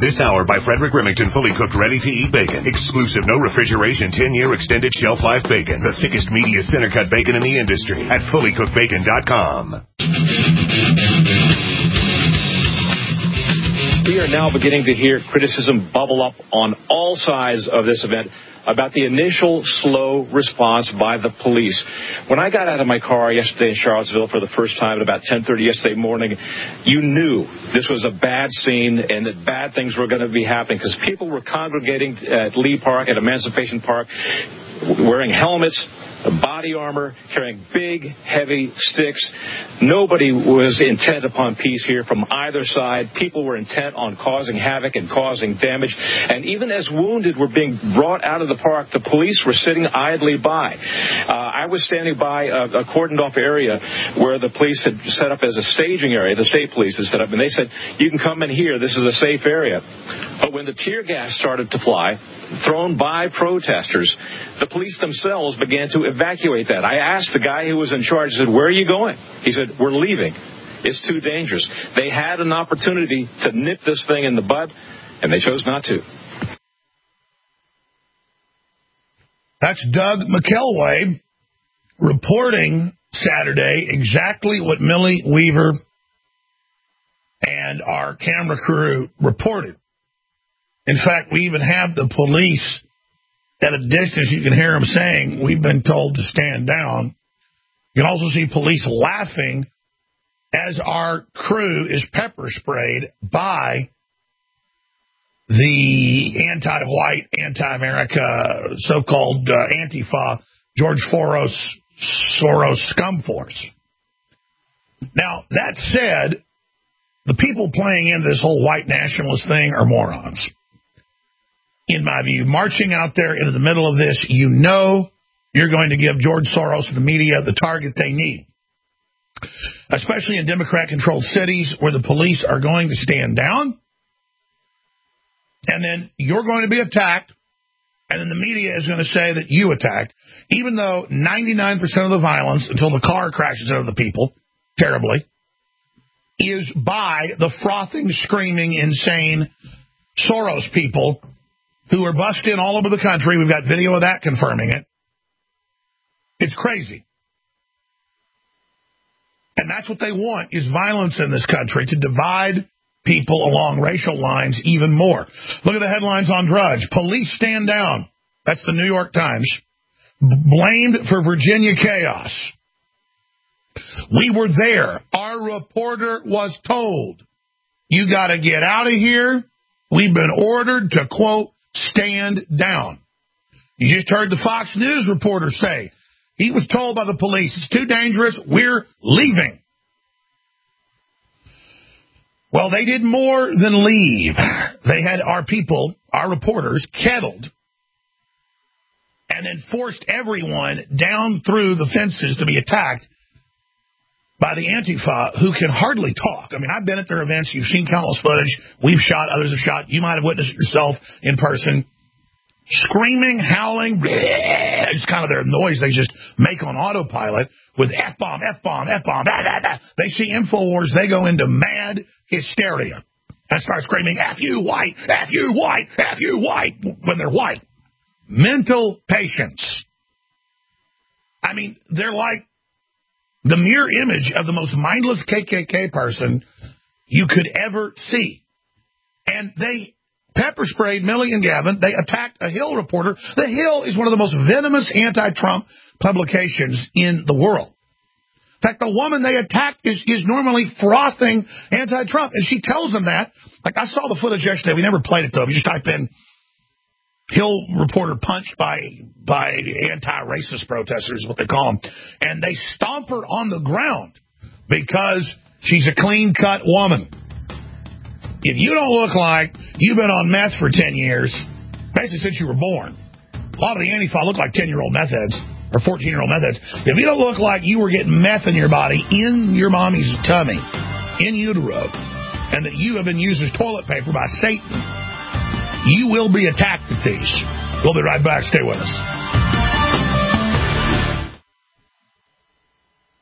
This hour by Frederick Remington, fully cooked, ready-to-eat bacon. Exclusive, no refrigeration, 10-year extended shelf life bacon. The thickest, meatiest, center-cut bacon in the industry at fullycookedbacon.com. We are now beginning to hear criticism bubble up on all sides of this event about the initial slow response by the police. When I got out of my car yesterday in Charlottesville for the first time at about 10:30 yesterday morning, you knew this was a bad scene and that bad things were going to be happening because people were congregating at Lee Park, at Emancipation Park, wearing helmets, body armor, carrying big, heavy sticks. Nobody was intent upon peace here from either side. People were intent on causing havoc and causing damage. And even as wounded were being brought out of the park, the police were sitting idly by. I was standing by a cordoned-off area where the police had set up as a staging area. The state police had set up, and they said, you can come in here. This is a safe area. But when the tear gas started to fly, thrown by protesters, the police themselves began to evacuate that. I asked the guy who was in charge, I said, where are you going? He said, we're leaving. It's too dangerous. They had an opportunity to nip this thing in the bud, and they chose not to. That's Doug McElway reporting Saturday exactly what Millie Weaver and our camera crew reported. In fact, we even have the police at a distance. You can hear them saying, we've been told to stand down. You can also see police laughing as our crew is pepper sprayed by the anti-white, anti-America, so-called Antifa, George Soros scum force. Now, that said, the people playing into this whole white nationalist thing are morons. In my view, marching out there into the middle of this, you know you're going to give George Soros and the media the target they need, especially in Democrat-controlled cities where the police are going to stand down, and then you're going to be attacked, and then the media is going to say that you attacked, even though 99% of the violence, until the car crashes into the people, terribly, is by the frothing, screaming, insane Soros people who are bussed in all over the country. We've got video of that confirming it. It's crazy. And that's what they want, is violence in this country, to divide people along racial lines even more. Look at the headlines on Drudge. Police stand down. That's the New York Times. Blamed for Virginia chaos. We were there. Our reporter was told, you got to get out of here. We've been ordered to, quote, stand down. You just heard the Fox News reporter say he was told by the police, it's too dangerous, we're leaving. Well, they did more than leave. They had our people, our reporters, kettled and then forced everyone down through the fences to be attacked by the Antifa, who can hardly talk. I mean, I've been at their events. You've seen countless footage. We've shot. Others have shot. You might have witnessed it yourself in person. Screaming, howling, bleh, it's kind of their noise they just make on autopilot with F-bomb, F-bomb, F-bomb, blah, blah, blah. They see InfoWars, they go into mad hysteria and start screaming, F you white, F you white, F you white, when they're white. Mental patients. I mean, they're like the mere image of the most mindless KKK person you could ever see. And they pepper sprayed Millie and Gavin. They attacked a Hill reporter. The Hill is one of the most venomous anti-Trump publications in the world. In fact, the woman they attacked is normally frothing anti-Trump, and she tells them that. Like, I saw the footage yesterday. We never played it, though. You just type in Hill reporter punched by anti-racist protesters, is what they call them, and they stomp her on the ground because she's a clean-cut woman. If you don't look like you've been on meth for 10 years, basically since you were born, a lot of the Antifa look like 10-year-old meth heads or 14-year-old meth heads. If you don't look like you were getting meth in your body, in your mommy's tummy, in utero, and that you have been used as toilet paper by Satan, you will be attacked with these. We'll be right back. Stay with us.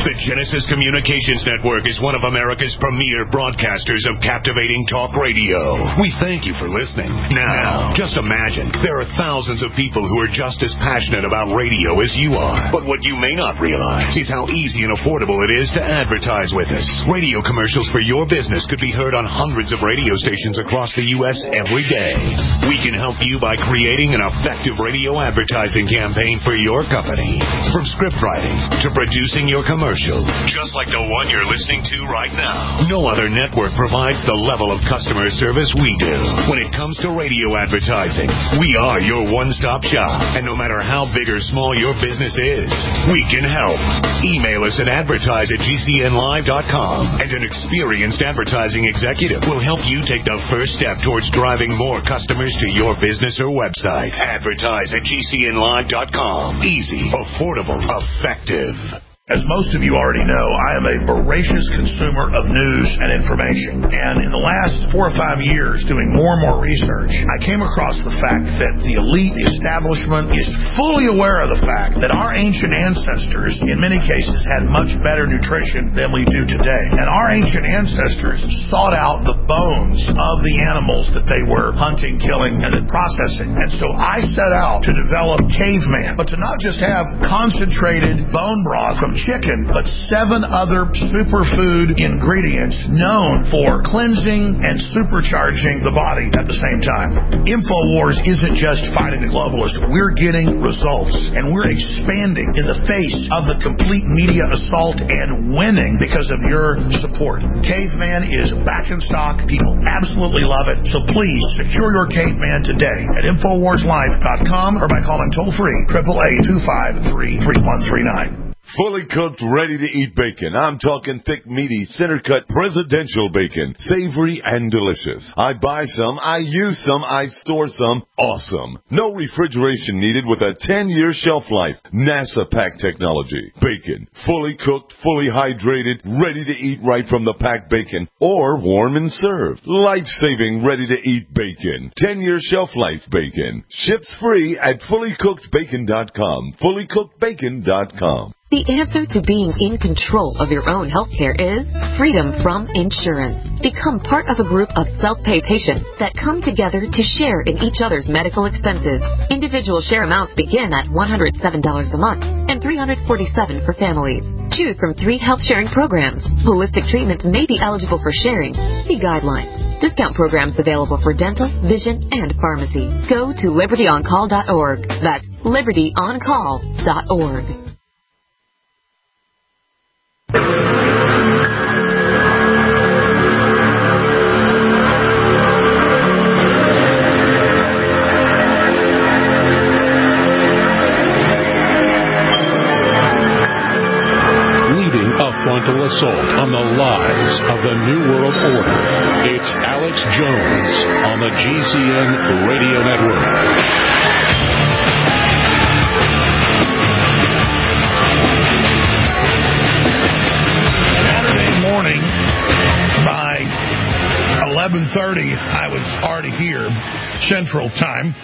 The Genesis Communications Network is one of America's premier broadcasters of captivating talk radio. We thank you for listening. Now, just imagine, there are thousands of people who are just as passionate about radio as you are. But what you may not realize is how easy and affordable it is to advertise with us. Radio commercials for your business could be heard on hundreds of radio stations across the U.S. every day. We can help you by creating an effective radio advertising campaign for your company. From script writing to producing your commercial, just like the one you're listening to right now. No other network provides the level of customer service we do. When it comes to radio advertising, we are your one-stop shop. And no matter how big or small your business is, we can help. Email us at advertise@gcnlive.com, and an experienced advertising executive will help you take the first step towards driving more customers to your business or website. Advertise@gcnlive.com. Easy, affordable, effective. As most of you already know, I am a voracious consumer of news and information. And in the last 4 or 5 years, doing more and more research, I came across the fact that the elite establishment is fully aware of the fact that our ancient ancestors, in many cases, had much better nutrition than we do today. And our ancient ancestors sought out the bones of the animals that they were hunting, killing, and then processing. And so I set out to develop Caveman, but to not just have concentrated bone broth from chicken, but 7 other superfood ingredients known for cleansing and supercharging the body at the same time. InfoWars isn't just fighting the globalist. We're getting results, and we're expanding in the face of the complete media assault and winning because of your support. Caveman is back in stock. People absolutely love it. So please secure your Caveman today at InfoWarsLife.com or by calling toll-free 888-253-3139. Fully cooked, ready-to-eat bacon. I'm talking thick, meaty, center-cut, presidential bacon. Savory and delicious. I buy some, I use some, I store some. Awesome. No refrigeration needed with a 10-year shelf life. NASA pack technology. Bacon. Fully cooked, fully hydrated, ready to eat right from the packed bacon. Or warm and served. Life-saving, ready-to-eat bacon. 10-year shelf life bacon. Ships free at fullycookedbacon.com. Fullycookedbacon.com. The answer to being in control of your own health care is freedom from insurance. Become part of a group of self-pay patients that come together to share in each other's medical expenses. Individual share amounts begin at $107 a month and $347 for families. Choose from 3 health sharing programs. Holistic treatments may be eligible for sharing. See guidelines. Discount programs available for dental, vision, and pharmacy. Go to libertyoncall.org. That's libertyoncall.org. Leading a frontal assault on the lies of the New World Order, it's Alex Jones on the GCN Radio Network. By 11:30, I was already here, Central Time.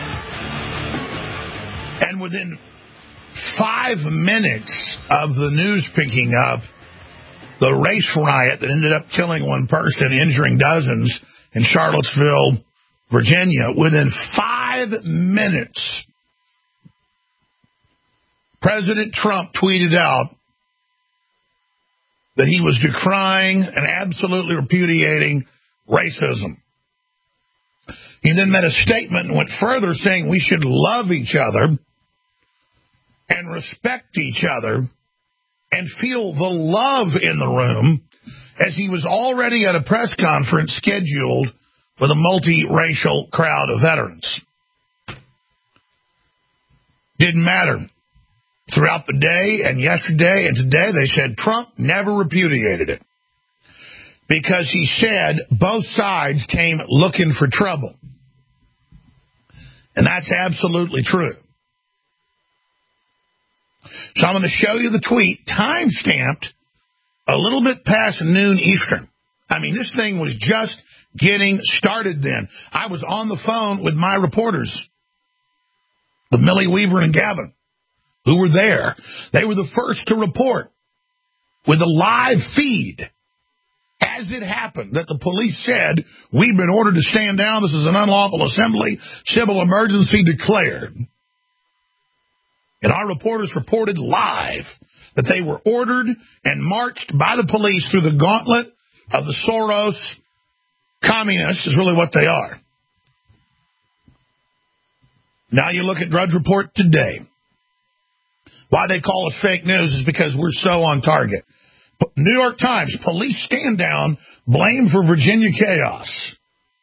And within 5 minutes of the news picking up the race riot that ended up killing 1 person, injuring dozens in Charlottesville, Virginia, within 5 minutes, President Trump tweeted out that he was decrying and absolutely repudiating racism. He then made a statement and went further, saying we should love each other and respect each other and feel the love in the room, as he was already at a press conference scheduled with a multiracial crowd of veterans. Didn't matter. Throughout the day and yesterday and today, they said Trump never repudiated it because he said both sides came looking for trouble. And that's absolutely true. So I'm going to show you the tweet, time-stamped a little bit past noon Eastern. I mean, this thing was just getting started then. I was on the phone with my reporters, with Millie Weaver and Gavin, who were there. They were the first to report with a live feed as it happened that the police said, we've been ordered to stand down. This is an unlawful assembly. Civil emergency declared. And our reporters reported live that they were ordered and marched by the police through the gauntlet of the Soros communists is really what they are. Now you look at Drudge Report today. Why they call us fake news is because we're so on target. New York Times, police stand down, blame for Virginia chaos.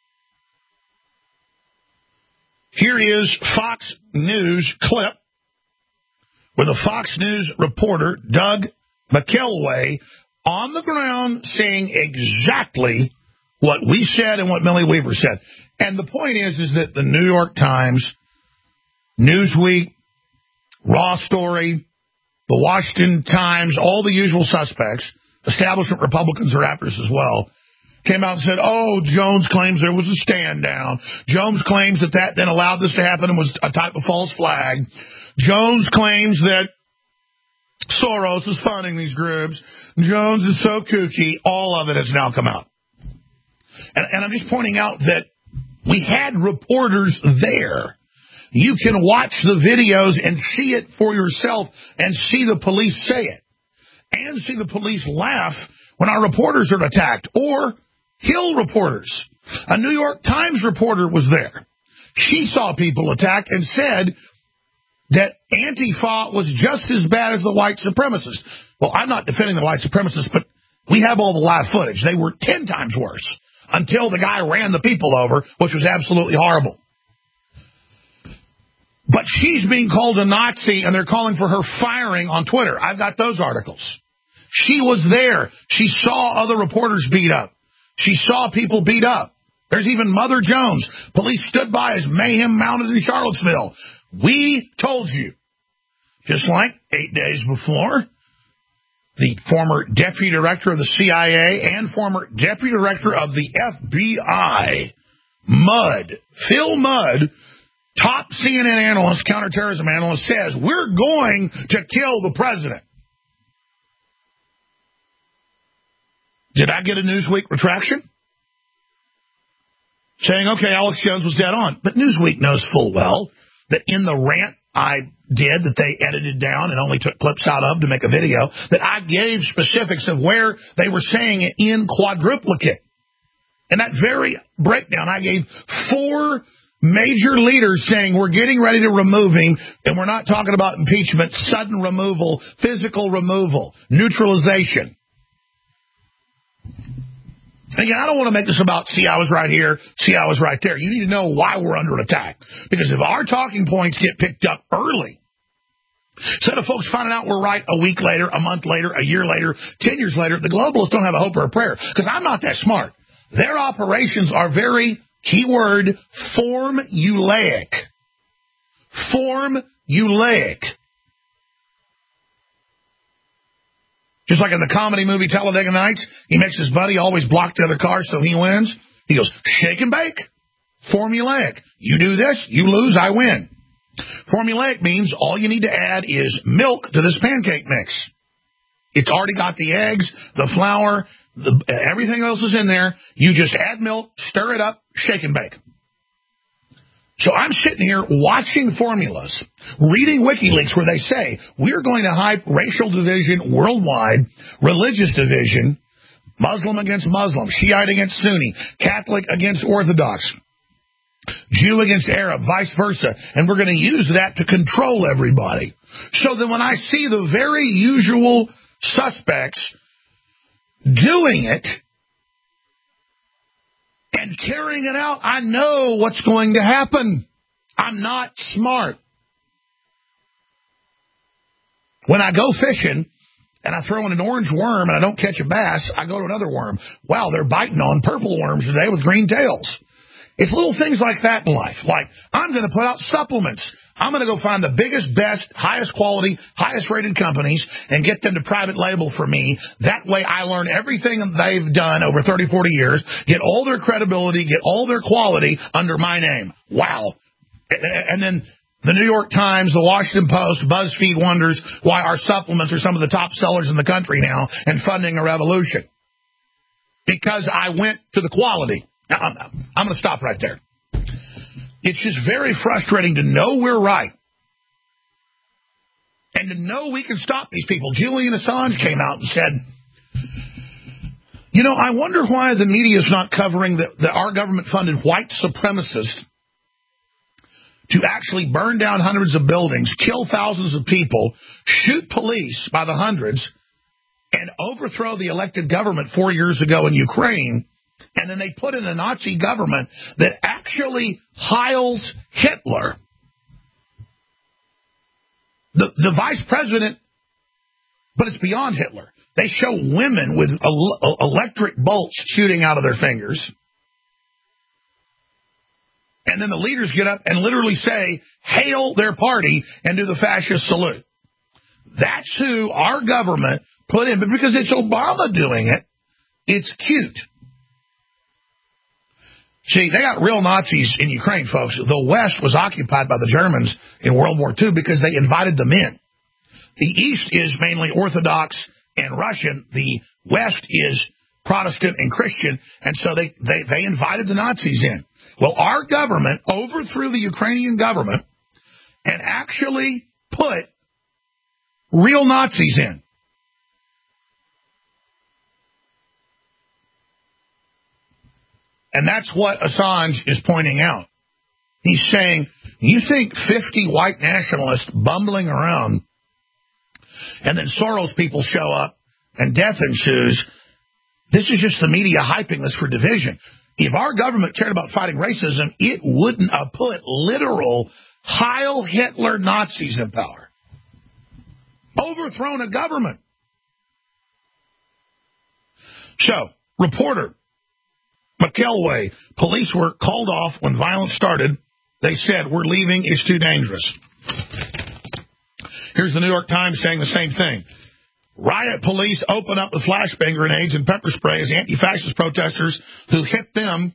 Here is Fox News clip with a Fox News reporter, Doug McElway, on the ground saying exactly what we said and what Millie Weaver said. And the point is that the New York Times, Newsweek, Raw Story, the Washington Times, all the usual suspects, establishment Republicans are after us as well, came out and said, oh, Jones claims there was a stand down. Jones claims that then allowed this to happen and was a type of false flag. Jones claims that Soros is funding these groups. Jones is so kooky. All of it has now come out. And I'm just pointing out that we had reporters there. You can watch the videos and see it for yourself and see the police say it. And see the police laugh when our reporters are attacked. Or Hill reporters. A New York Times reporter was there. She saw people attacked and said that Antifa was just as bad as the white supremacists. Well, I'm not defending the white supremacists, but we have all the live footage. They were 10 times worse until the guy ran the people over, which was absolutely horrible. But she's being called a Nazi, and they're calling for her firing on Twitter. I've got those articles. She was there. She saw other reporters beat up. She saw people beat up. There's even Mother Jones. Police stood by as mayhem mounted in Charlottesville. We told you. Just like 8 days before, the former deputy director of the CIA and former deputy director of the FBI, Phil Mudd, top CNN analyst, counterterrorism analyst, says, we're going to kill the president. Did I get a Newsweek retraction? Saying, okay, Alex Jones was dead on. But Newsweek knows full well that in the rant I did that they edited down and only took clips out of to make a video, that I gave specifics of where they were saying it in quadruplicate. In that very breakdown, I gave 4 major leaders saying we're getting ready to remove him, and we're not talking about impeachment, sudden removal, physical removal, neutralization. Again, I don't want to make this about, see, I was right here, see, I was right there. You need to know why we're under attack. Because if our talking points get picked up early, instead of folks finding out we're right a week later, a month later, a year later, 10 years later, the globalists don't have a hope or a prayer. Because I'm not that smart. Their operations are very, keyword, formulaic. Formulaic. Just like in the comedy movie Talladega Nights, he makes his buddy always block the other car so he wins. He goes, shake and bake. Formulaic. You do this, you lose, I win. Formulaic means all you need to add is milk to this pancake mix. It's already got the eggs, the flour, everything else is in there. You just add milk, stir it up, shake and bake. So I'm sitting here watching formulas, reading WikiLeaks where they say we're going to hype racial division worldwide, religious division, Muslim against Muslim, Shiite against Sunni, Catholic against Orthodox, Jew against Arab, vice versa. And we're going to use that to control everybody. So then when I see the very usual suspects doing it, and carrying it out, I know what's going to happen. I'm not smart. When I go fishing and I throw in an orange worm and I don't catch a bass, I go to another worm. Wow, they're biting on purple worms today with green tails. It's little things like that in life. Like, I'm going to put out supplements. I'm going to go find the biggest, best, highest quality, highest rated companies and get them to private label for me. That way I learn everything they've done over 30, 40 years, get all their credibility, get all their quality under my name. Wow. And then The New York Times, the Washington Post, BuzzFeed wonders why our supplements are some of the top sellers in the country now and funding a revolution. Because I went to the quality. Now, I'm going to stop right there. It's just very frustrating to know we're right and to know we can stop these people. Julian Assange came out and said, you know, I wonder why the media is not covering that our government-funded white supremacists to actually burn down hundreds of buildings, kill thousands of people, shoot police by the hundreds, and overthrow the elected government 4 years ago in Ukraine, and then they put in a Nazi government that actually heils Hitler. The vice president, but it's beyond Hitler. They show women with electric bolts shooting out of their fingers. And then the leaders get up and literally say, hail their party and do the fascist salute. That's who our government put in. But because it's Obama doing it, it's cute. See, they got real Nazis in Ukraine, folks. The West was occupied by the Germans in World War II because they invited them in. The East is mainly Orthodox and Russian. The West is Protestant and Christian. And so they invited the Nazis in. Well, our government overthrew the Ukrainian government and actually put real Nazis in. And that's what Assange is pointing out. He's saying, you think 50 white nationalists bumbling around and then Soros people show up and death ensues, this is just the media hyping this for division. If our government cared about fighting racism, it wouldn't have put literal Heil Hitler Nazis in power. Overthrown a government. So, reporter McElway, police were called off when violence started. They said, we're leaving, it's too dangerous. Here's the New York Times saying the same thing. Riot police open up with flashbang grenades and pepper spray as anti-fascist protesters who hit them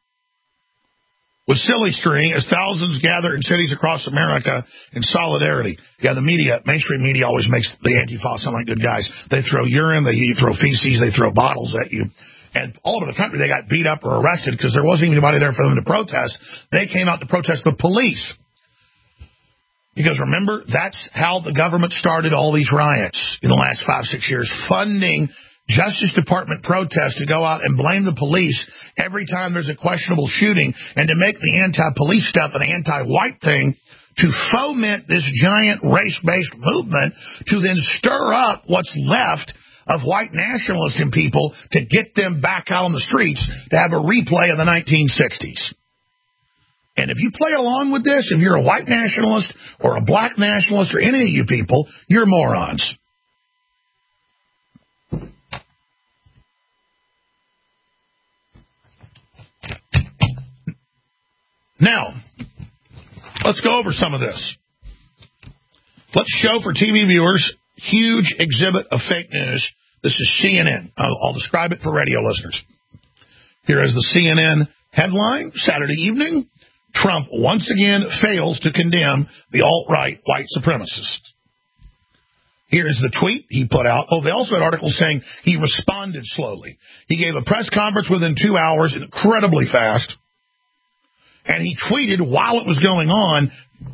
with silly string as thousands gather in cities across America in solidarity. Yeah, the media, mainstream media always makes the Antifa sound like good guys. They throw urine, they throw feces, they throw bottles at you. And all over the country, they got beat up or arrested because there wasn't anybody there for them to protest. They came out to protest the police. Because remember, that's how the government started all these riots in the last 5-6 years, funding Justice Department protests to go out and blame the police every time there's a questionable shooting and to make the anti-police stuff an anti-white thing to foment this giant race-based movement to then stir up what's left of white nationalists in people to get them back out on the streets to have a replay of the 1960s. And if you play along with this, if you're a white nationalist or a black nationalist or any of you people, you're morons. Now, let's go over some of this. Let's show for TV viewers huge exhibit of fake news. This is CNN. I'll describe it for radio listeners. Here is the CNN headline, Saturday evening. Trump once again fails to condemn the alt-right white supremacists. Here's the tweet he put out. Oh, they also had articles saying he responded slowly. He gave a press conference within 2 hours, incredibly fast. And he tweeted while it was going on,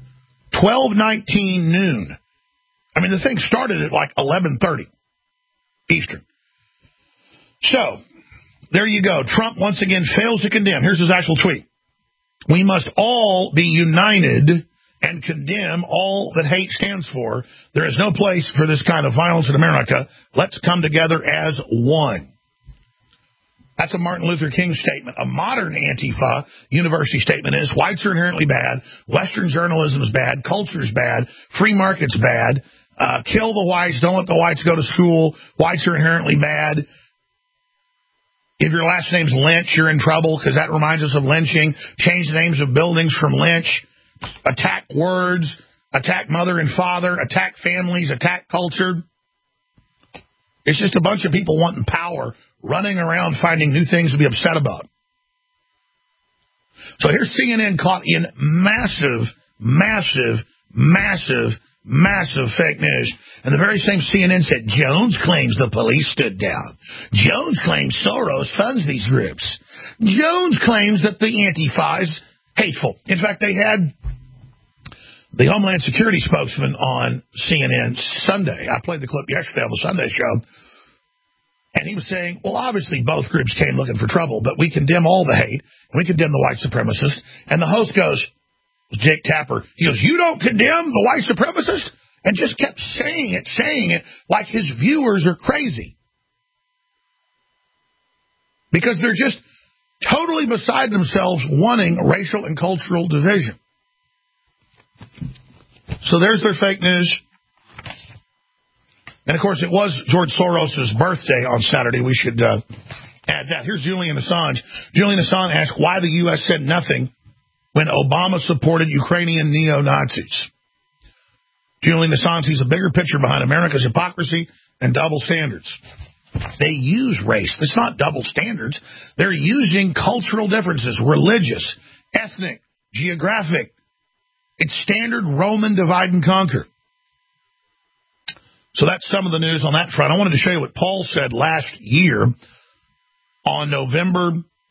12:19 noon. I mean, the thing started at like 11:30 Eastern. So, there you go. Trump once again fails to condemn. Here's his actual tweet. We must all be united and condemn all that hate stands for. There is no place for this kind of violence in America. Let's come together as one. That's a Martin Luther King statement. A modern Antifa university statement is whites are inherently bad, Western journalism is bad, culture is bad, free market's bad, kill the whites, don't let the whites go to school, whites are inherently bad. If your last name's Lynch, you're in trouble because that reminds us of lynching. Change the names of buildings from Lynch. Attack words. Attack mother and father. Attack families. Attack culture. It's just a bunch of people wanting power, running around finding new things to be upset about. So here's CNN caught in massive massive, massive, massive fake news. And the very same CNN said, Jones claims the police stood down. Jones claims Soros funds these groups. Jones claims that the Antifa is hateful. In fact, they had the Homeland Security spokesman on CNN Sunday. I played the clip yesterday on the Sunday show. And he was saying, well, obviously both groups came looking for trouble, but we condemn all the hate, and we condemn the white supremacists. And the host goes, Jake Tapper, he goes, you don't condemn the white supremacists? And just kept saying it like his viewers are crazy. Because they're just totally beside themselves wanting racial and cultural division. So there's their fake news. And, of course, it was George Soros' birthday on Saturday. We should add that. Here's Julian Assange. Julian Assange asked why the U.S. said nothing when Obama supported Ukrainian neo-Nazis. Julian Assange sees a bigger picture behind America's hypocrisy and double standards. They use race. It's not double standards. They're using cultural differences, religious, ethnic, geographic. It's standard Roman divide and conquer. So that's some of the news on that front. I wanted to show you what Paul said last year on November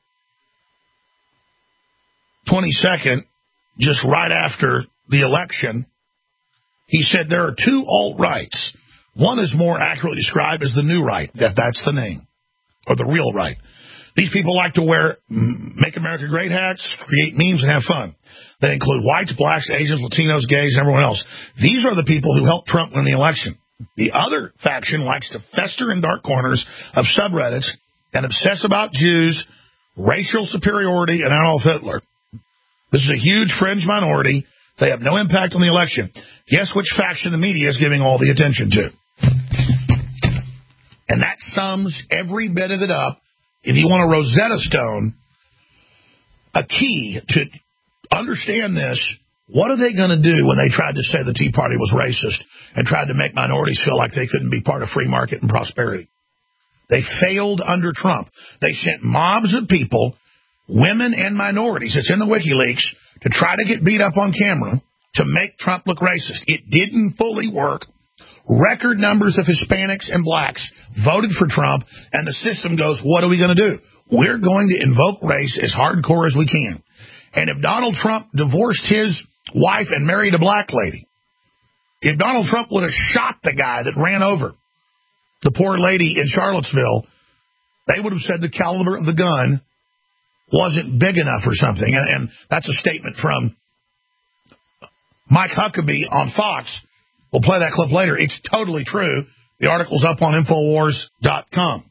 22nd, just right after the election. He said there are two alt-rights. One is more accurately described as the new right, that's the name, or the real right. These people like to wear Make America Great hats, create memes, and have fun. They include whites, blacks, Asians, Latinos, gays, and everyone else. These are the people who helped Trump win the election. The other faction likes to fester in dark corners of subreddits and obsess about Jews, racial superiority, and Adolf Hitler. This is a huge fringe minority. They have no impact on the election. Guess which faction the media is giving all the attention to? And that sums every bit of it up. If you want a Rosetta Stone, a key to understand this, what are they going to do when they tried to say the Tea Party was racist and tried to make minorities feel like they couldn't be part of free market and prosperity? They failed under Trump. They sent mobs of people, women and minorities, it's in the WikiLeaks, to try to get beat up on camera to make Trump look racist. It didn't fully work. Record numbers of Hispanics and blacks voted for Trump, and the system goes, what are we going to do? We're going to invoke race as hardcore as we can. And if Donald Trump divorced his wife and married a black lady, if Donald Trump would have shot the guy that ran over the poor lady in Charlottesville, they would have said the caliber of the gun wasn't big enough or something. And that's a statement from Mike Huckabee on Fox. We'll play that clip later. It's totally true. The article's up on Infowars.com.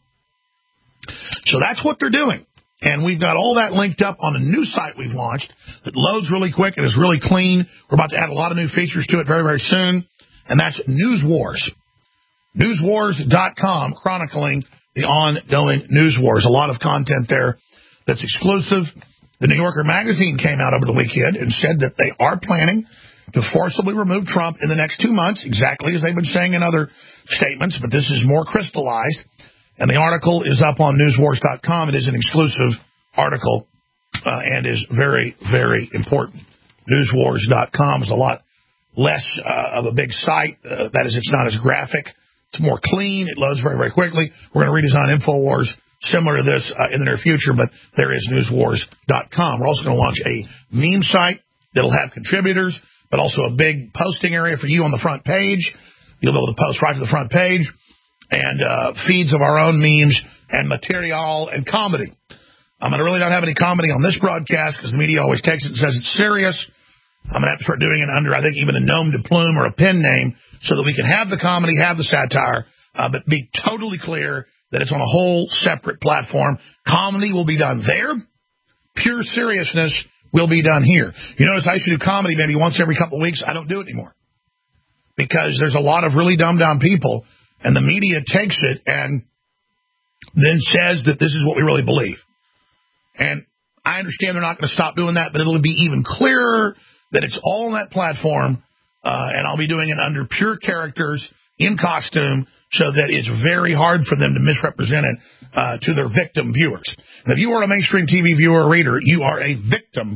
So that's what they're doing. And we've got all that linked up on a new site we've launched that loads really quick and is really clean. We're about to add a lot of new features to it very, very soon. And that's News Wars. Newswars.com, chronicling the ongoing news wars. A lot of content there that's exclusive. The New Yorker magazine came out over the weekend and said that they are planning to forcibly remove Trump in the next 2 months, exactly as they've been saying in other statements, but this is more crystallized. And the article is up on newswars.com. It is an exclusive article and is very, very important. Newswars.com is a lot less of a big site. That is, it's not as graphic. It's more clean. It loads very, very quickly. We're going to redesign Infowars similar to this in the near future, but there is newswars.com. We're also going to launch a meme site that'll have contributors, but also a big posting area for you on the front page. You'll be able to post right to the front page, and feeds of our own memes and material and comedy. I'm going to really not have any comedy on this broadcast because the media always takes it and says it's serious. I'm going to have to start doing it under, I think, even a nom de plume or a pen name so that we can have the comedy, have the satire, but be totally clear that it's on a whole separate platform. Comedy will be done there. Pure seriousness will be done here. You notice I used to do comedy maybe once every couple of weeks. I don't do it anymore because there's a lot of really dumbed-down people, and the media takes it and then says that this is what we really believe. And I understand they're not going to stop doing that, but it'll be even clearer that it's all on that platform, and I'll be doing it under pure characters in costume so that it's very hard for them to misrepresent it to their victim viewers. And if you are a mainstream TV viewer or reader, you are a victim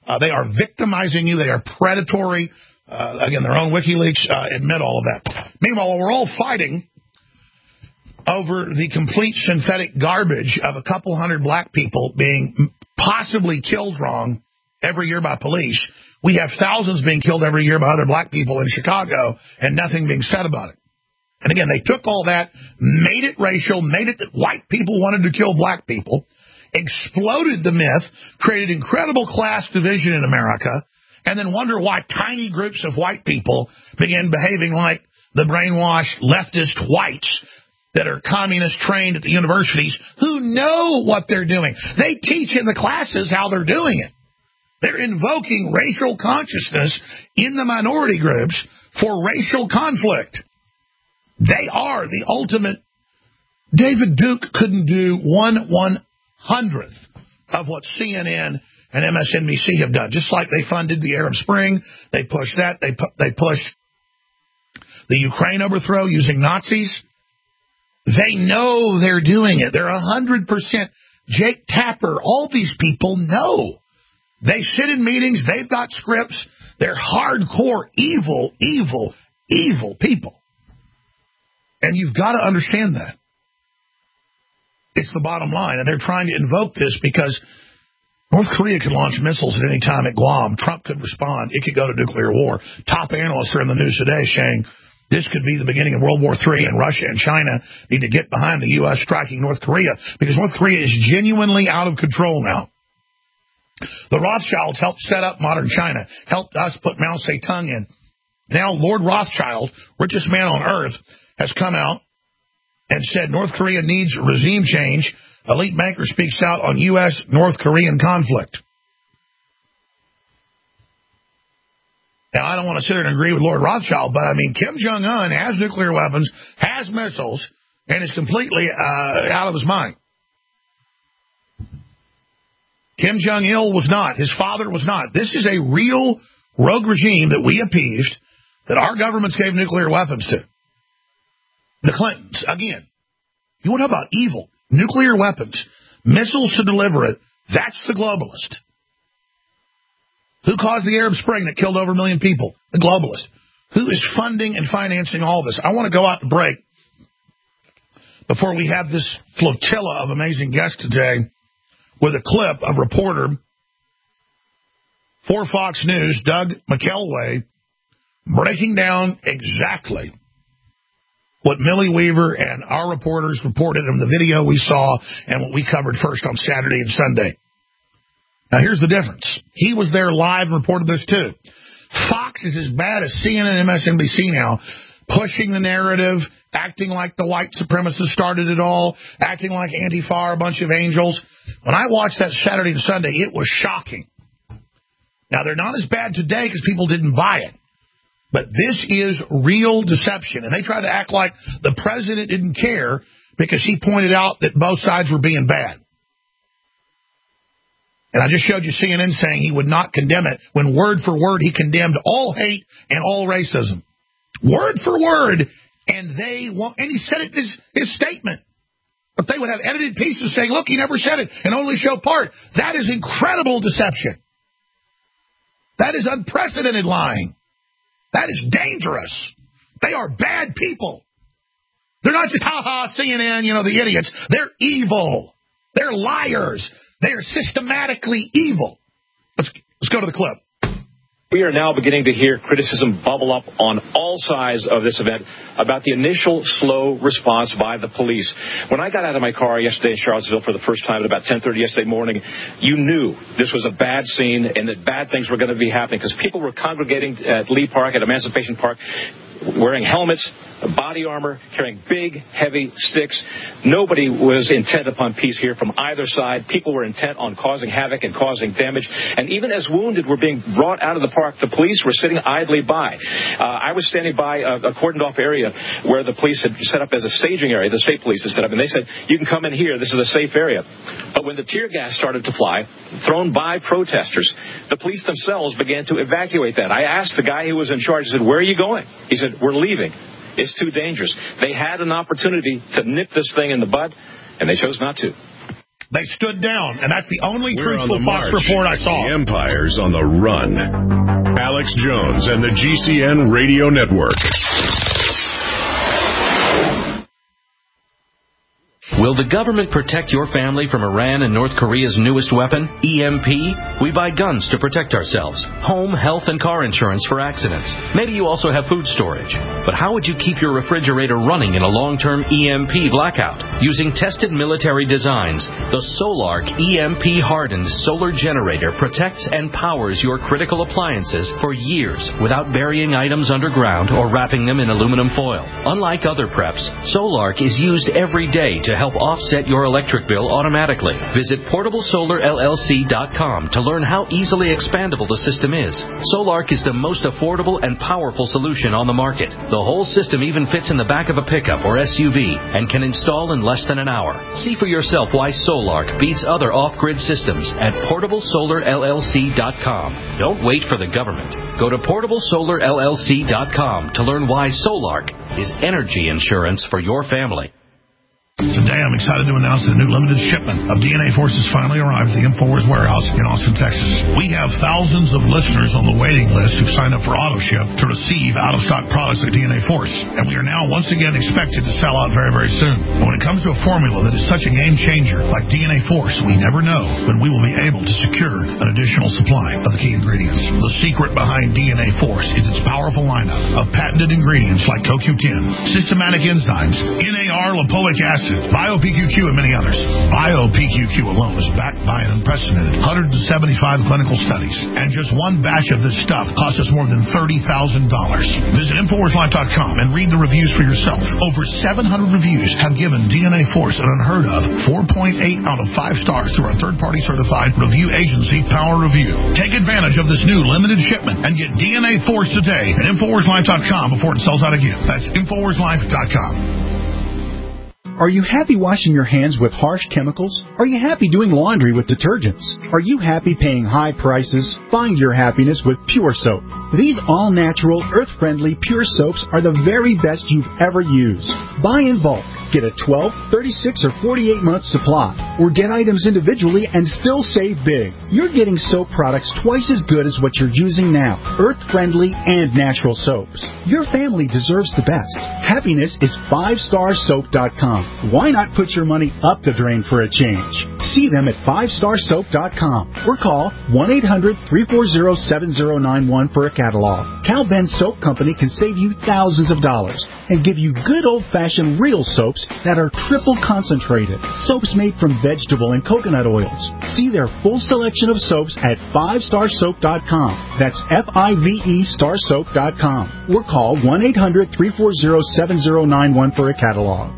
They are victimizing you. They are predatory. Again, their own WikiLeaks admit all of that. Meanwhile, we're all fighting over the complete synthetic garbage of a couple hundred black people being possibly killed wrong every year by police. We have thousands being killed every year by other black people in Chicago and nothing being said about it. And again, they took all that, made it racial, made it that white people wanted to kill black people, exploded the myth, created incredible class division in America, and then wonder why tiny groups of white people begin behaving like the brainwashed leftist whites that are communist trained at the universities who know what they're doing. They teach in the classes how they're doing it. They're invoking racial consciousness in the minority groups for racial conflict. They are the ultimate. David Duke couldn't do 1/100th of what CNN and MSNBC have done. Just like they funded the Arab Spring, they pushed that. They pushed the Ukraine overthrow using Nazis. They know they're doing it. They're 100%. Jake Tapper, all these people know. They sit in meetings. They've got scripts. They're hardcore, evil, evil, evil people. And you've got to understand that. It's the bottom line. And they're trying to invoke this because North Korea could launch missiles at any time at Guam. Trump could respond. It could go to nuclear war. Top analysts are in the news today saying this could be the beginning of World War III, and Russia and China need to get behind the U.S. striking North Korea because North Korea is genuinely out of control now. The Rothschilds helped set up modern China, helped us put Mao Zedong in. Now Lord Rothschild, richest man on earth, has come out and said North Korea needs regime change. Elite banker speaks out on U.S.-North Korean conflict. Now, I don't want to sit there and agree with Lord Rothschild, but, I mean, Kim Jong-un has nuclear weapons, has missiles, and is completely out of his mind. Kim Jong-il was not. His father was not. This is a real rogue regime that we appeased, that our governments gave nuclear weapons to. The Clintons, again. You want to know about evil? Nuclear weapons, missiles to deliver it. That's the globalist. Who caused the Arab Spring that killed over 1 million people? The globalist. Who is funding and financing all this? I want to go out to break before we have this flotilla of amazing guests today with a clip of reporter for Fox News, Doug McElway, breaking down exactly what Millie Weaver and our reporters reported in the video we saw and what we covered first on Saturday and Sunday. Now, here's the difference. He was there live and reported this, too. Fox is as bad as CNN and MSNBC now, pushing the narrative, acting like the white supremacists started it all, acting like Antifa are a bunch of angels. When I watched that Saturday and Sunday, it was shocking. Now, they're not as bad today because people didn't buy it. But this is real deception. And they try to act like the president didn't care because he pointed out that both sides were being bad. And I just showed you CNN saying he would not condemn it when word for word he condemned all hate and all racism. Word for word. And he said it in his statement. But they would have edited pieces saying, look, he never said it and only show part. That is incredible deception. That is unprecedented lying. That is dangerous. They are bad people. They're not just, CNN, the idiots. They're evil. They're liars. They are systematically evil. Let's go to the clip. We are now beginning to hear criticism bubble up on all sides of this event about the initial slow response by the police. When I got out of my car yesterday in Charlottesville for the first time at about 10:30 yesterday morning, you knew this was a bad scene and that bad things were going to be happening because people were congregating at Lee Park, at Emancipation Park, wearing helmets, body armor, carrying big, heavy sticks. Nobody was intent upon peace here from either side. People were intent on causing havoc and causing damage. And even as wounded were being brought out of the park, the police were sitting idly by. I was standing by a cordoned-off area where the police had set up as a staging area. The state police had set up, and they said, you can come in here. This is a safe area. But when the tear gas started to fly, thrown by protesters, the police themselves began to evacuate that. I asked the guy who was in charge, I said, where are you going? He said, we're leaving. It's too dangerous. They had an opportunity to nip this thing in the bud, and they chose not to. They stood down, and that's the only We're truthful Fox report I saw. The Empire's on the run. Alex Jones and the GCN Radio Network. Will the government protect your family from Iran and North Korea's newest weapon, EMP? We buy guns to protect ourselves, home, health, and car insurance for accidents. Maybe you also have food storage. But how would you keep your refrigerator running in a long-term EMP blackout? Using tested military designs, the Solarc EMP-hardened solar generator protects and powers your critical appliances for years without burying items underground or wrapping them in aluminum foil. Unlike other preps, Solarc is used every day to help offset your electric bill automatically. Visit PortableSolarLLC.com to learn how easily expandable the system is. Solarc is the most affordable and powerful solution on the market. The whole system even fits in the back of a pickup or SUV and can install in less than an hour. See for yourself why Solarc beats other off-grid systems at PortableSolarLLC.com. Don't wait for the government. Go to PortableSolarLLC.com to learn why Solarc is energy insurance for your family. Today, I'm excited to announce that a new limited shipment of DNA Force has finally arrived at the InfoWars warehouse in Austin, Texas. We have thousands of listeners on the waiting list who've signed up for AutoShip to receive out-of-stock products like DNA Force, and we are now once again expected to sell out very, very soon. But when it comes to a formula that is such a game changer like DNA Force, we never know when we will be able to secure an additional supply of the key ingredients. The secret behind DNA Force is its powerful lineup of patented ingredients like CoQ10, systematic enzymes, NAR lipoic acid, BioPQQ, and many others. BioPQQ alone is backed by an unprecedented 175 clinical studies, and just one batch of this stuff cost us more than $30,000. Visit InfoWarsLife.com and read the reviews for yourself. Over 700 reviews have given DNA Force an unheard of 4.8 out of 5 stars through our third-party certified review agency, Power Review. Take advantage of this new limited shipment and get DNA Force today at InfoWarsLife.com before it sells out again. That's InfoWarsLife.com. Are you happy washing your hands with harsh chemicals? Are you happy doing laundry with detergents? Are you happy paying high prices? Find your happiness with Pure Soap. These all-natural, earth-friendly Pure Soaps are the very best you've ever used. Buy in bulk. Get a 12, 36, or 48-month supply, or get items individually and still save big. You're getting soap products twice as good as what you're using now, earth-friendly and natural soaps. Your family deserves the best. Happiness is 5starsoap.com. Why not put your money up the drain for a change? See them at 5starsoap.com or call 1-800-340-7091 for a catalog. Cal Ben Soap Company can save you thousands of dollars and give you good old-fashioned real soaps that are triple concentrated. Soaps made from vegetable and coconut oils. See their full selection of soaps at 5starsoap.com. That's F-I-V-E starsoap.com. Or call 1-800-340-7091 for a catalog.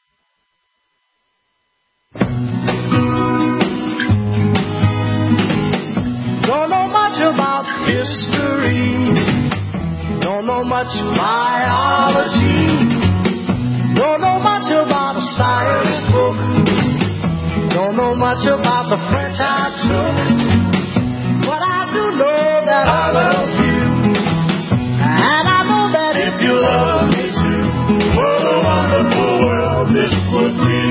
Don't know much about history. Don't know much biology. Don't know much about a science book. Don't know much about the French I took. But I do know that I love you. And I know that if you love me too, what a wonderful world this would be.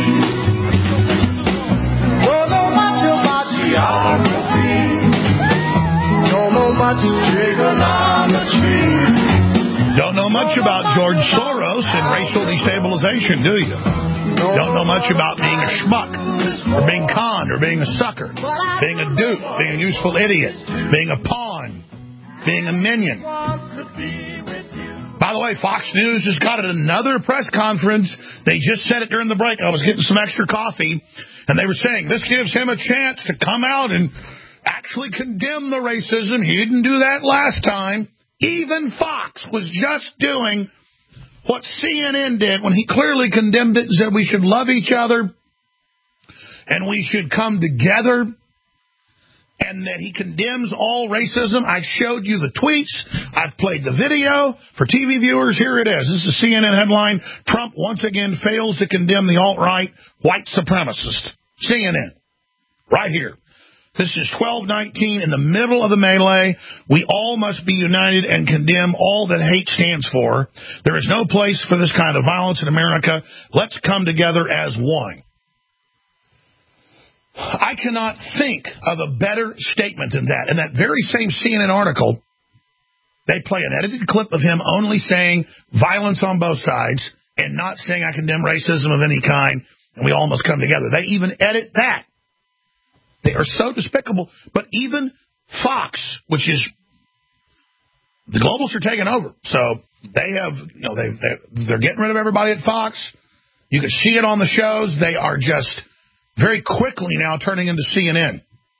Don't know much about geography. Don't know much trigonometry. Don't know much about George Soros and racial destabilization, do you? Don't know much about being a schmuck, or being conned, or being a sucker, being a dupe, being a useful idiot, being a pawn, being a minion. By the way, Fox News just got at another press conference. They just said it during the break. I was getting some extra coffee, and they were saying this gives him a chance to come out and actually condemn the racism. He didn't do that last time. Even Fox was just doing what CNN did when he clearly condemned it and said we should love each other and we should come together, and that he condemns all racism. I showed you the tweets. I've played the video. For TV viewers, here it is. This is a CNN headline. Trump once again fails to condemn the alt-right white supremacist. CNN. Right here. This is 12/19 in the middle of the melee. We all must be united and condemn all that hate stands for. There is no place for this kind of violence in America. Let's come together as one. I cannot think of a better statement than that. In that very same CNN article, they play an edited clip of him only saying violence on both sides and not saying I condemn racism of any kind, and we all must come together. They even edit that. They are so despicable. But even Fox, which is, the globalists are taking over. So they have, they're getting rid of everybody at Fox. You can see it on the shows. They are just very quickly now turning into CNN.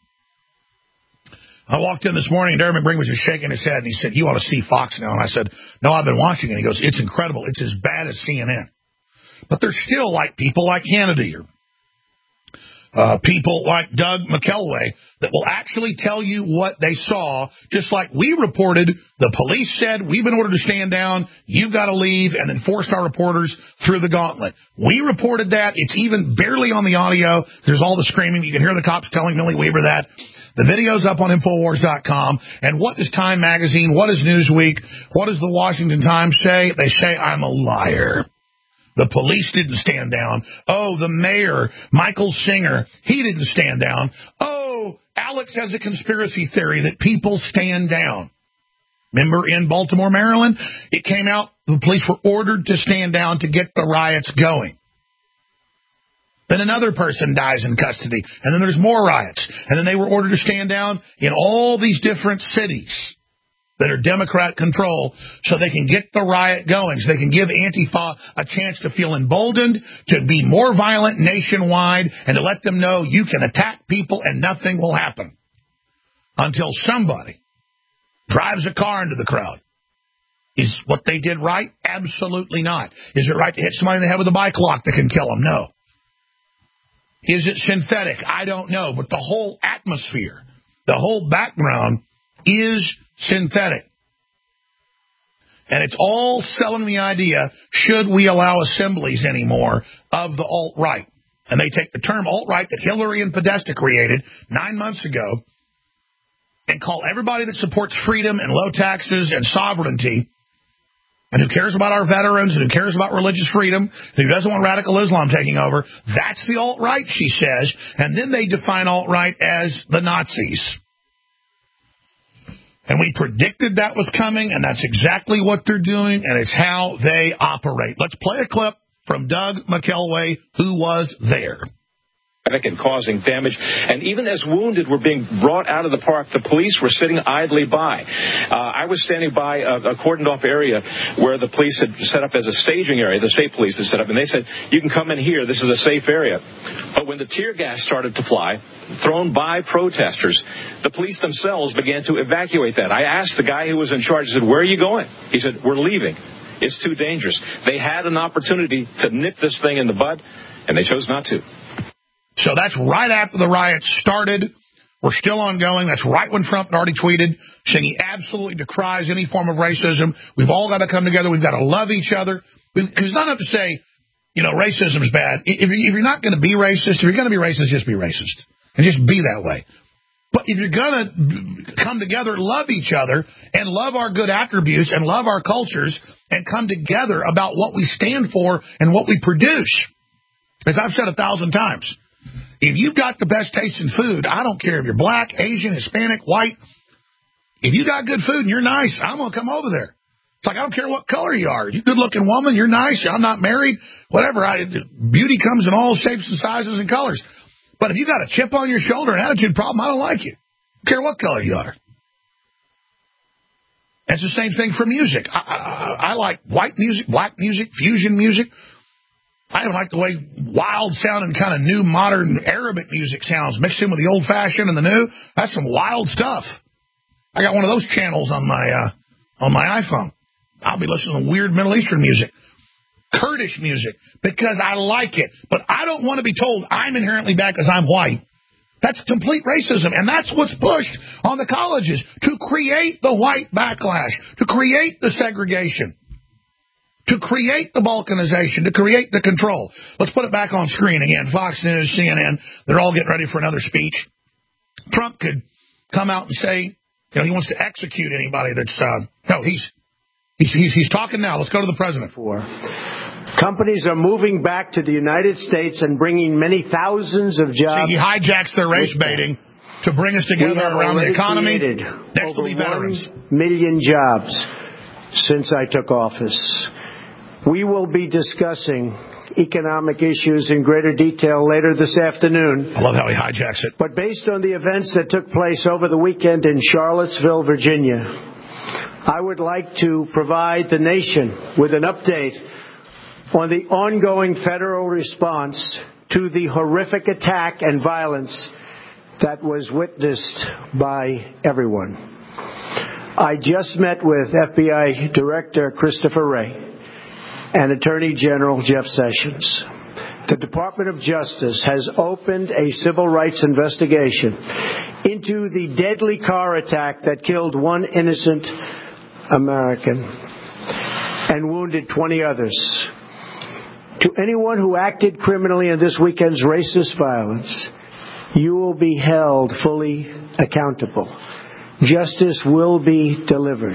I walked in this morning, and Darren McBreen was just shaking his head, and he said, you ought to see Fox now. And I said, no, I've been watching it. He goes, it's incredible. It's as bad as CNN. But there's still like people like Hannity or people like Doug McKelway that will actually tell you what they saw, just like we reported. The police said, we've been ordered to stand down, you've got to leave, and then forced our reporters through the gauntlet. We reported that. It's even barely on the audio. There's all the screaming. You can hear the cops telling Millie Weaver that. The video's up on Infowars.com. And what does Time Magazine, what does Newsweek, what does the Washington Times say? They say I'm a liar. The police didn't stand down. Oh, the mayor, Michael Singer, he didn't stand down. Oh, Alex has a conspiracy theory that people stand down. Remember in Baltimore, Maryland? It came out, the police were ordered to stand down to get the riots going. Then another person dies in custody, and then there's more riots. And then they were ordered to stand down in all these different cities that are Democrat control so they can get the riot going, so they can give Antifa a chance to feel emboldened, to be more violent nationwide, and to let them know you can attack people and nothing will happen. Until somebody drives a car into the crowd. Is what they did right? Absolutely not. Is it right to hit somebody in the head with a bike lock that can kill them? No. Is it synthetic? I don't know. But the whole atmosphere, the whole background is synthetic. And it's all selling the idea, should we allow assemblies anymore of the alt-right? And they take the term alt-right that Hillary and Podesta created 9 months ago and call everybody that supports freedom and low taxes and sovereignty and who cares about our veterans and who cares about religious freedom, who doesn't want radical Islam taking over, that's the alt-right, she says. And then they define alt-right as the Nazis. And we predicted that was coming, and that's exactly what they're doing, and it's how they operate. Let's play a clip from Doug McKelway, who was there. And causing damage. And even as wounded were being brought out of the park, the police were sitting idly by. I was standing by a cordoned-off area where the police had set up as a staging area. The state police had set up, and they said, you can come in here. This is a safe area. But when the tear gas started to fly, thrown by protesters, the police themselves began to evacuate that. I asked the guy who was in charge, I said, where are you going? He said, we're leaving. It's too dangerous. They had an opportunity to nip this thing in the bud, and they chose not to. So that's right after the riots started. We're still ongoing. That's right when Trump had already tweeted saying he absolutely decries any form of racism. We've all got to come together. We've got to love each other. It's not enough to say, racism is bad. If you're not going to be racist, if you're going to be racist, just be racist. And just be that way. But if you're going to come together, love each other, and love our good attributes, and love our cultures, and come together about what we stand for and what we produce. As I've said 1,000 times, if you've got the best taste in food, I don't care if you're black, Asian, Hispanic, white. If you got good food and you're nice, I'm going to come over there. It's like I don't care what color you are. You're a good-looking woman, you're nice, I'm not married, whatever. Beauty comes in all shapes and sizes and colors. But if you got a chip on your shoulder, an attitude problem, I don't like you. I don't care what color you are. It's the same thing for music. I like white music, black music, fusion music. I even like the way wild-sounding kind of new modern Arabic music sounds mixed in with the old-fashioned and the new. That's some wild stuff. I got one of those channels on my iPhone. I'll be listening to weird Middle Eastern music. Kurdish music, because I like it. But I don't want to be told I'm inherently bad because I'm white. That's complete racism, and that's what's pushed on the colleges, to create the white backlash, to create the segregation, to create the balkanization, to create the control. Let's put it back on screen again. Fox News, CNN, they're all getting ready for another speech. Trump could come out and say, he wants to execute anybody that's... No, he's talking now. Let's go to the president. Companies are moving back to the United States and bringing many thousands of jobs. See, he hijacks their race baiting to bring us together around the economy. Next will be veterans. 1 million jobs since I took office. We will be discussing economic issues in greater detail later this afternoon. I love how he hijacks it. But based on the events that took place over the weekend in Charlottesville, Virginia, I would like to provide the nation with an update on the ongoing federal response to the horrific attack and violence that was witnessed by everyone. I just met with FBI Director Christopher Wray and Attorney General Jeff Sessions. The Department of Justice has opened a civil rights investigation into the deadly car attack that killed one innocent American and wounded 20 others. To anyone who acted criminally in this weekend's racist violence, you will be held fully accountable. Justice will be delivered.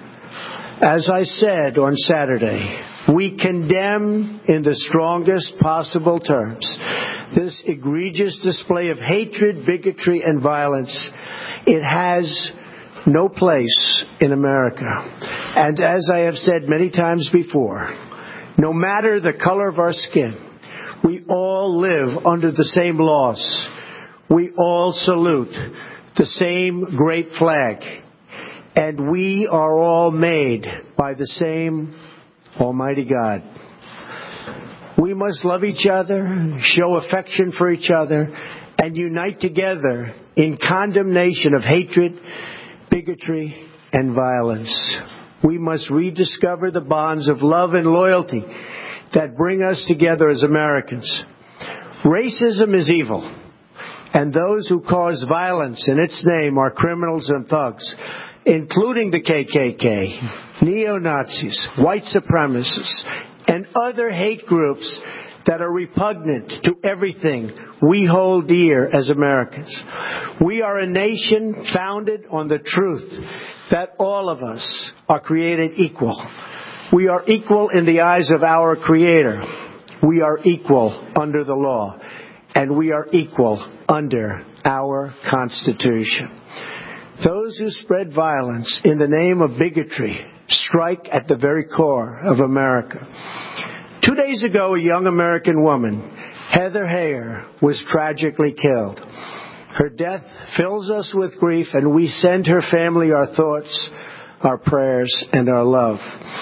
As I said on Saturday, we condemn in the strongest possible terms this egregious display of hatred, bigotry, and violence. It has no place in America. And as I have said many times before, no matter the color of our skin, we all live under the same laws. We all salute the same great flag. And we are all made by the same Almighty God. We must love each other, show affection for each other, and unite together in condemnation of hatred, bigotry, and violence. We must rediscover the bonds of love and loyalty that bring us together as Americans. Racism is evil, and those who cause violence in its name are criminals and thugs, including the KKK, neo-Nazis, white supremacists, and other hate groups that are repugnant to everything we hold dear as Americans. We are a nation founded on the truth that all of us are created equal. We are equal in the eyes of our Creator. We are equal under the law. And we are equal under our Constitution. Those who spread violence in the name of bigotry strike at the very core of America. 2 days ago, a young American woman, Heather Heyer, was tragically killed. Her death fills us with grief, and we send her family our thoughts, our prayers, and our love.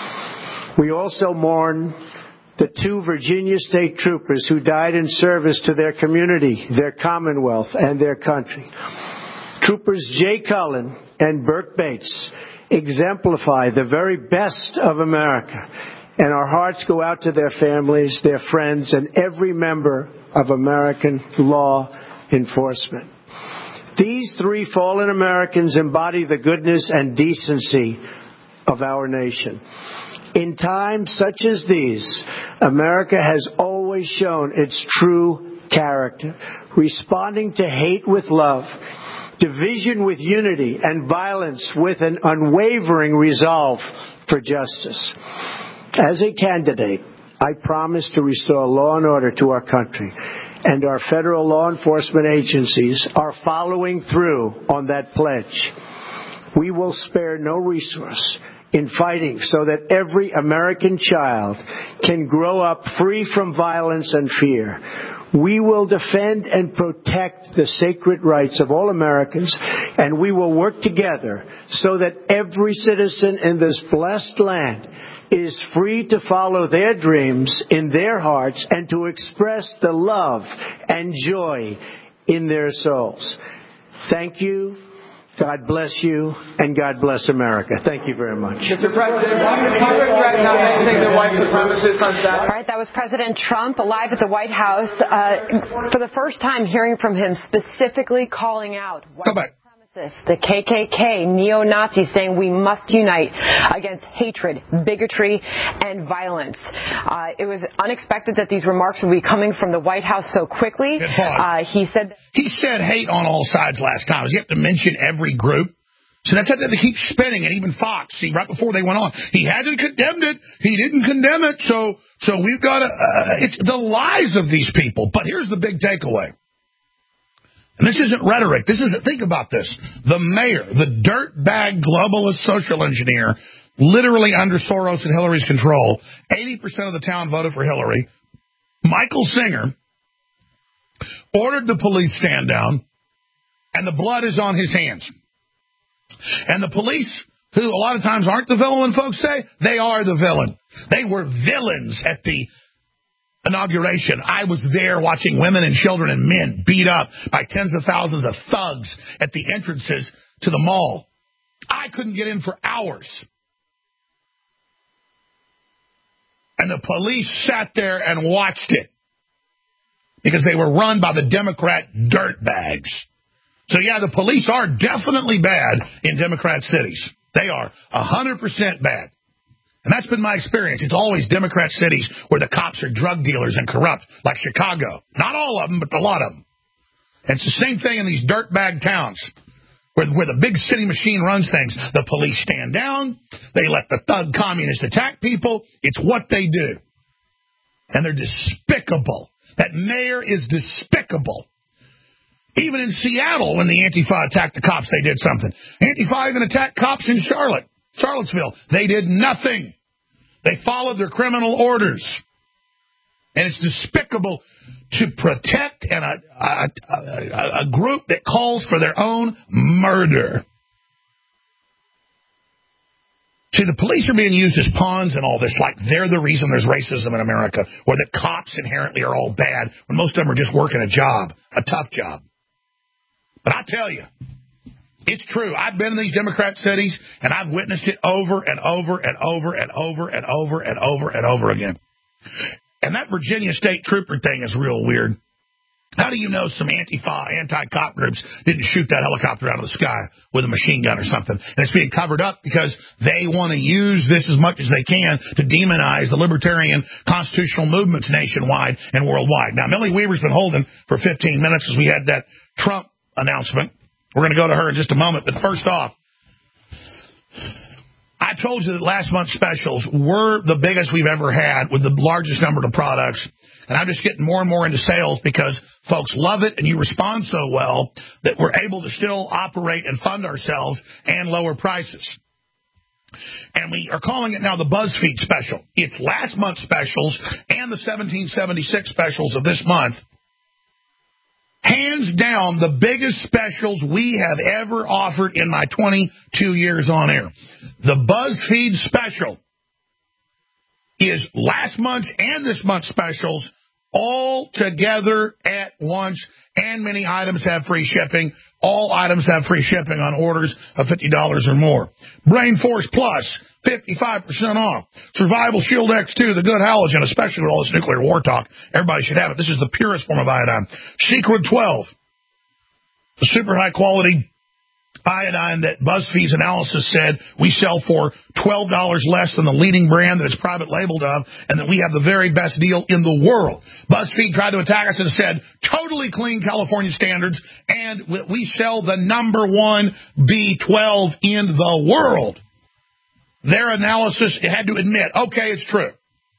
We also mourn the 2 Virginia State Troopers who died in service to their community, their Commonwealth, and their country. Troopers Jay Cullen and Burke Bates exemplify the very best of America, and our hearts go out to their families, their friends, and every member of American law enforcement. These 3 fallen Americans embody the goodness and decency of our nation. In times such as these, America has always shown its true character, responding to hate with love, division with unity, and violence with an unwavering resolve for justice. As a candidate, I promise to restore law and order to our country, and our federal law enforcement agencies are following through on that pledge. We will spare no resource in fighting so that every American child can grow up free from violence and fear. We will defend and protect the sacred rights of all Americans, and we will work together so that every citizen in this blessed land is free to follow their dreams in their hearts and to express the love and joy in their souls. Thank you. God bless you, and God bless America. Thank you very much. Mr. President, Congress threatened annexing the white supremacists on Saturday. All right, that was President Trump live at the White House for the first time hearing from him specifically calling out white supremacists, the KKK, neo-Nazis, saying we must unite against hatred, bigotry, and violence. It was unexpected that these remarks would be coming from the White House so quickly. He said hate on all sides last time. You have to mention every group. So that's how they keep spinning, and even Fox, see, right before they went on, he hasn't condemned it. He didn't condemn it, so we've got to, it's the lies of these people. But here's the big takeaway. And this isn't rhetoric. Think about this. The mayor, the dirtbag globalist social engineer, literally under Soros and Hillary's control, 80% of the town voted for Hillary. Michael Singer ordered the police stand down, and the blood is on his hands. And the police, who a lot of times aren't the villain when folks say, they are the villain. They were villains at the inauguration. I was there watching women and children and men beat up by tens of thousands of thugs at the entrances to the mall. I couldn't get in for hours. And the police sat there and watched it because they were run by the Democrat dirtbags. So, yeah, the police are definitely bad in Democrat cities. They are 100% bad. And that's been my experience. It's always Democrat cities where the cops are drug dealers and corrupt, like Chicago. Not all of them, but a lot of them. And it's the same thing in these dirtbag towns where the big city machine runs things. The police stand down. They let the thug communists attack people. It's what they do. And they're despicable. That mayor is despicable. Even in Seattle, when the Antifa attacked the cops, they did something. Antifa even attacked cops in Charlottesville. They did nothing. They followed their criminal orders. And it's despicable to protect a group that calls for their own murder. See, the police are being used as pawns in all this, like they're the reason there's racism in America, or that cops inherently are all bad, when most of them are just working a job, a tough job. But I tell you, it's true. I've been in these Democrat cities, and I've witnessed it over and over and over and over and over and over and over again. And that Virginia State Trooper thing is real weird. How do you know some Antifa, anti-cop groups didn't shoot that helicopter out of the sky with a machine gun or something? And it's being covered up because they want to use this as much as they can to demonize the libertarian constitutional movements nationwide and worldwide. Now, Millie Weaver's been holding for 15 minutes as we had that Trump announcement. We're going to go to her in just a moment. But first off, I told you that last month's specials were the biggest we've ever had with the largest number of products. And I'm just getting more and more into sales because folks love it and you respond so well that we're able to still operate and fund ourselves and lower prices. And we are calling it now the BuzzFeed special. It's last month's specials and the 1776 specials of this month. Hands down, the biggest specials we have ever offered in my 22 years on air. The BuzzFeed special is last month's and this month's specials all together at once, and many items have free shipping. All items have free shipping on orders of $50 or more. Brain Force Plus, 55% off. Survival Shield X2, the good halogen, especially with all this nuclear war talk. Everybody should have it. This is the purest form of iodine. Secret 12, the super high quality iodine that BuzzFeed's analysis said we sell for $12 less than the leading brand that it's private labeled of, and that we have the very best deal in the world. BuzzFeed tried to attack us and said, totally clean California standards, and we sell the number one B12 in the world. Their analysis had to admit, okay, it's true.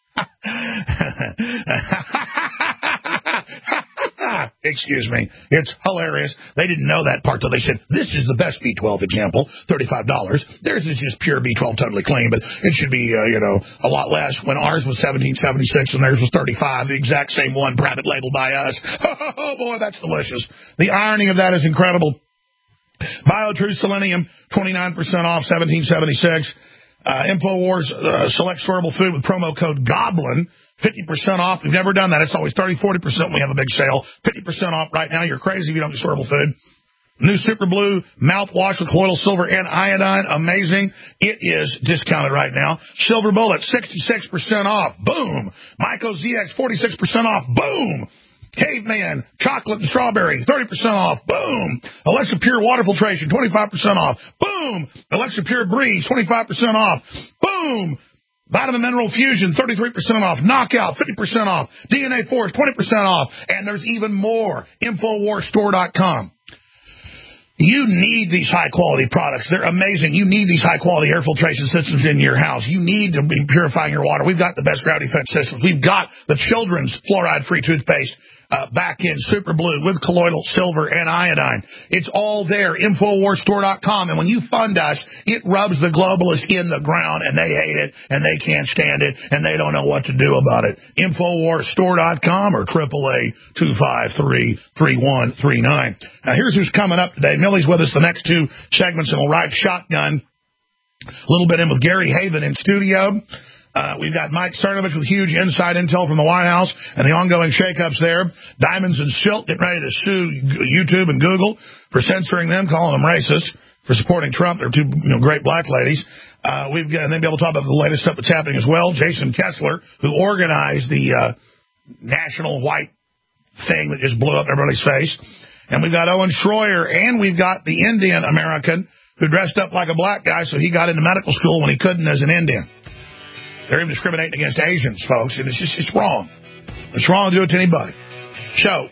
Excuse me. It's hilarious. They didn't know that part till they said, this is the best B12 example, $35. Theirs is just pure B12, totally clean, but it should be, a lot less when ours was $17.76 and theirs was $35, the exact same one, private labeled by us. Oh, boy, that's delicious. The irony of that is incredible. BioTrue Selenium, 29% off, $17.76. InfoWars Select Storable Food with promo code GOBLIN, 50% off. We've never done that. It's always 30-40% when we have a big sale. 50% off right now. You're crazy if you don't get storable food. New Super Blue mouthwash with colloidal silver and iodine. Amazing. It is discounted right now. Silver Bullet, 66% off. Boom. Myco ZX, 46% off. Boom. Caveman, chocolate and strawberry, 30% off. Boom. Alexa Pure Water Filtration, 25% off. Boom. Alexa Pure Breeze, 25% off. Boom. Vitamin Mineral Fusion, 33% off. Knockout, 50% off. DNA Force, 20% off. And there's even more. InfoWarsStore.com. You need these high-quality products. They're amazing. You need these high-quality air filtration systems in your house. You need to be purifying your water. We've got the best gravity-fed systems. We've got the children's fluoride-free toothpaste back in Super Blue with colloidal silver and iodine. It's all there, InfoWarsStore.com. And when you fund us, it rubs the globalists in the ground, and they hate it, and they can't stand it, and they don't know what to do about it. InfoWarsStore.com or 888-253-3139. Now, here's who's coming up today. Millie's with us the next two segments, and we'll ride shotgun a little bit in with Gary Haven in studio. We've got Mike Cernovich with huge inside intel from the White House and the ongoing shakeups there. Diamonds and Silk getting ready to sue YouTube and Google for censoring them, calling them racist, for supporting Trump. They're two great black ladies. We've got, and then be able to talk about the latest stuff that's happening as well. Jason Kessler, who organized the national white thing that just blew up everybody's face. And we've got Owen Schroyer, and we've got the Indian American who dressed up like a black guy so he got into medical school when he couldn't as an Indian. They're even discriminating against Asians, folks, and it's wrong. It's wrong to do it to anybody. So,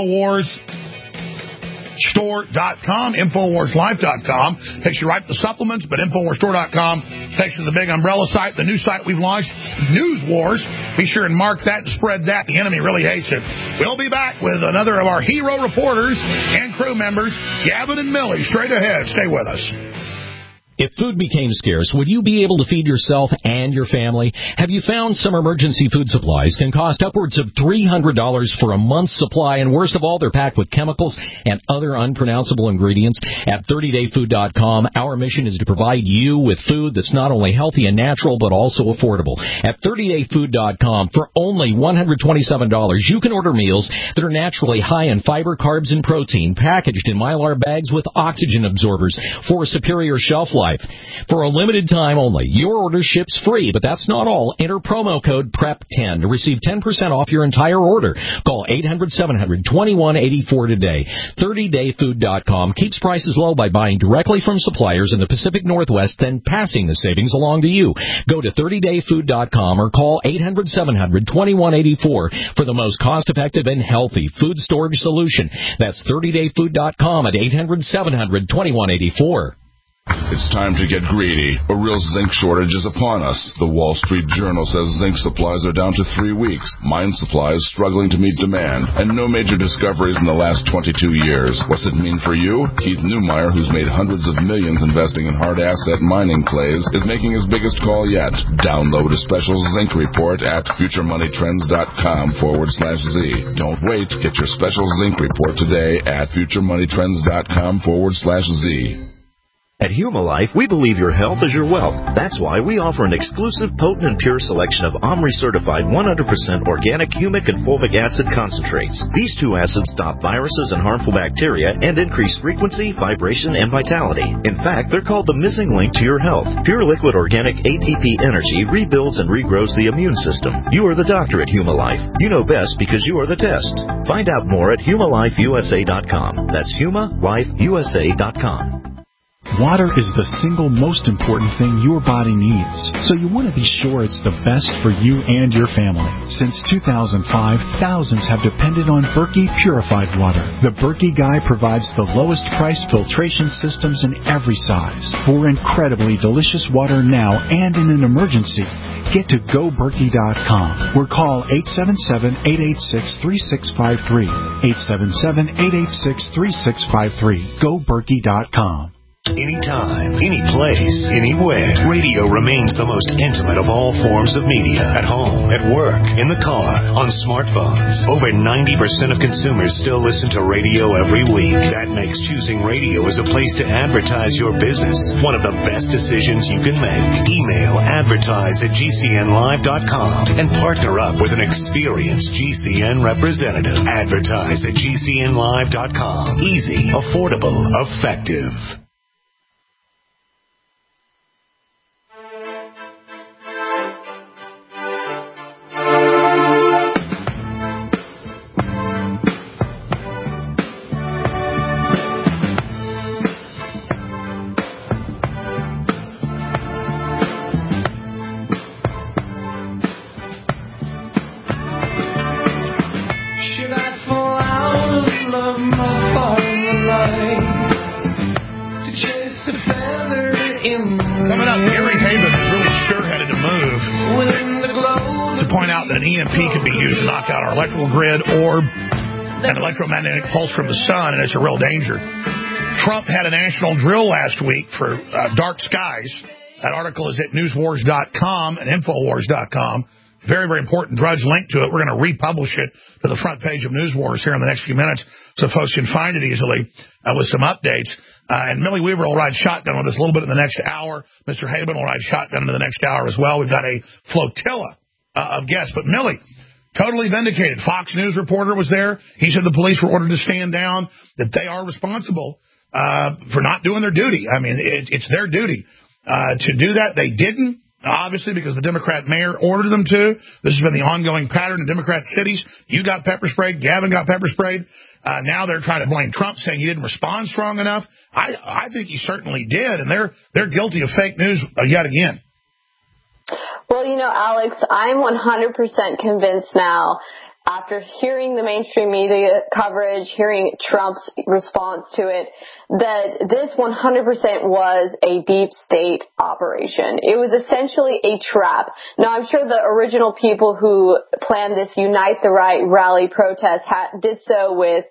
InfoWarsStore.com, InfoWarsLife.com takes you right to the supplements, but InfoWarsStore.com takes you to the big umbrella site, the new site we've launched, News Wars. Be sure and mark that and spread that. The enemy really hates it. We'll be back with another of our hero reporters and crew members, Gavin and Millie, straight ahead. Stay with us. If food became scarce, would you be able to feed yourself and your family? Have you found some emergency food supplies can cost upwards of $300 for a month's supply, and worst of all, they're packed with chemicals and other unpronounceable ingredients? At 30dayfood.com, our mission is to provide you with food that's not only healthy and natural, but also affordable. At 30dayfood.com, for only $127, you can order meals that are naturally high in fiber, carbs, and protein, packaged in Mylar bags with oxygen absorbers for superior shelf life. For a limited time only, your order ships free, but that's not all. Enter promo code PREP10 to receive 10% off your entire order. Call 800-700-2184 today. 30dayfood.com keeps prices low by buying directly from suppliers in the Pacific Northwest, then passing the savings along to you. Go to 30dayfood.com or call 800-700-2184 for the most cost-effective and healthy food storage solution. That's 30dayfood.com at 800-700-2184. It's time to get greedy. A real zinc shortage is upon us. The Wall Street Journal says zinc supplies are down to 3 weeks. Mine supply is struggling to meet demand, and no major discoveries in the last 22 years. What's it mean for you? Keith Neumeyer, who's made hundreds of millions investing in hard asset mining clays, is making his biggest call yet. Download a special zinc report at futuremoneytrends.com/Z. Don't wait. Get your special zinc report today at futuremoneytrends.com/Z. At Humalife, we believe your health is your wealth. That's why we offer an exclusive, potent, and pure selection of OMRI-certified 100% organic humic and fulvic acid concentrates. These two acids stop viruses and harmful bacteria and increase frequency, vibration, and vitality. In fact, they're called the missing link to your health. Pure liquid organic ATP energy rebuilds and regrows the immune system. You are the doctor at Humalife. You know best because you are the test. Find out more at humalifeusa.com. That's humalifeusa.com. Water is the single most important thing your body needs, so you want to be sure it's the best for you and your family. Since 2005, thousands have depended on Berkey purified water. The Berkey Guy provides the lowest priced filtration systems in every size. For incredibly delicious water now and in an emergency, get to GoBerkey.com or call 877-886-3653. 877-886-3653. GoBerkey.com. Anytime, any place, anywhere. Radio remains the most intimate of all forms of media. At home, at work, in the car, on smartphones. Over 90% of consumers still listen to radio every week. That makes choosing radio as a place to advertise your business one of the best decisions you can make. Email advertise@gcnlive.com and partner up with an experienced GCN representative. Advertise@gcnlive.com. Easy, affordable, effective. Coming up, Gary Haven has really spearheaded a move to point out that an EMP can be used to knock out our electrical grid or an electromagnetic pulse from the sun, and it's a real danger. Trump had a national drill last week for dark skies. That article is at newswars.com and infowars.com. Very, very important. Drudge link to it. We're going to republish it to the front page of News Wars here in the next few minutes so folks can find it easily with some updates. And Millie Weaver will ride shotgun with us a little bit in the next hour. Mr. Haben will ride shotgun in the next hour as well. We've got a flotilla of guests. But Millie, totally vindicated. Fox News reporter was there. He said the police were ordered to stand down, that they are responsible for not doing their duty. I mean, it's their duty to do that. They didn't. Obviously, because the Democrat mayor ordered them to. This has been the ongoing pattern in Democrat cities. You got pepper sprayed. Gavin got pepper sprayed. Now they're trying to blame Trump, saying he didn't respond strong enough. I think he certainly did, and they're guilty of fake news yet again. Well, Alex, I'm 100% convinced now, after hearing the mainstream media coverage, hearing Trump's response to it, that this 100% was a deep state operation. It was essentially a trap. Now, I'm sure the original people who planned this Unite the Right rally protest did so with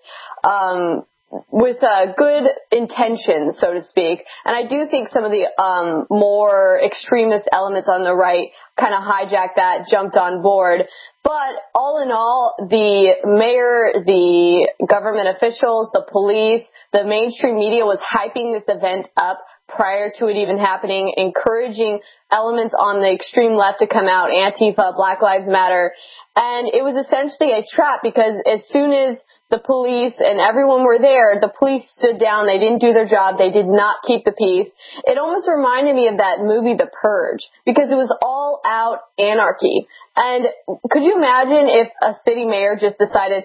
good intentions, so to speak. And I do think some of the more extremist elements on the right kind of hijacked that, jumped on board. But all in all, the mayor, the government officials, the police, the mainstream media was hyping this event up prior to it even happening, encouraging elements on the extreme left to come out, Antifa, Black Lives Matter. And it was essentially a trap because as soon as the police and everyone were there, the police stood down. They didn't do their job. They did not keep the peace. It almost reminded me of that movie, The Purge, because it was all out anarchy. And could you imagine if a city mayor just decided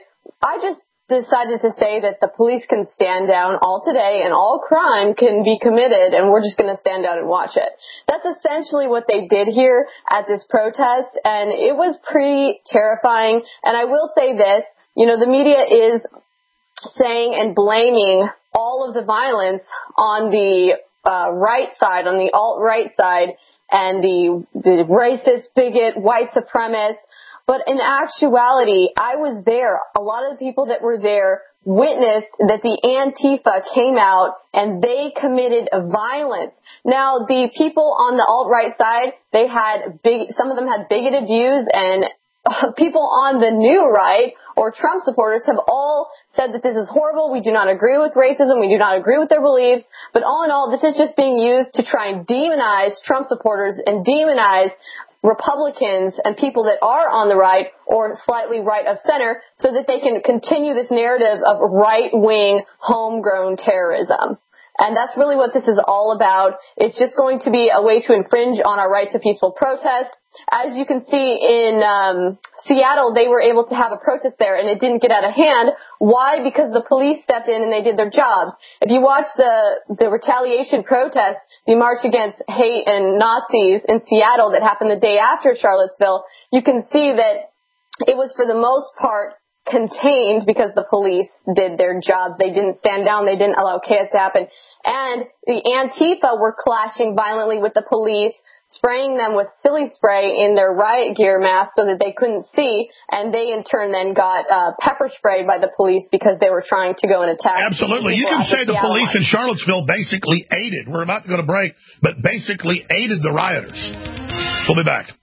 to say that the police can stand down all today and all crime can be committed and we're just going to stand down and watch it. That's essentially what they did here at this protest, and it was pretty terrifying. And I will say this, the media is saying and blaming all of the violence on the right side, on the alt-right side, and the racist, bigot, white supremacist. But in actuality, I was there. A lot of the people that were there witnessed that the Antifa came out and they committed violence. Now, the people on the alt-right side, some of them had bigoted views, and people on the new right or Trump supporters have all said that this is horrible. We do not agree with racism. We do not agree with their beliefs. But all in all, this is just being used to try and demonize Trump supporters and demonize Republicans and people that are on the right or slightly right of center so that they can continue this narrative of right-wing homegrown terrorism. And that's really what this is all about. It's just going to be a way to infringe on our right to peaceful protest. As you can see in Seattle, they were able to have a protest there, and it didn't get out of hand. Why? Because the police stepped in and they did their jobs. If you watch the retaliation protest, the March Against Hate and Nazis in Seattle that happened the day after Charlottesville, you can see that it was for the most part contained because the police did their jobs. They didn't stand down. They didn't allow chaos to happen. And the Antifa were clashing violently with the police, spraying them with silly spray in their riot gear masks so that they couldn't see, and they in turn then got pepper sprayed by the police because they were trying to go and attack. Absolutely. You can say the police in Charlottesville basically aided. We're about to go to break, but basically aided the rioters. We'll be back.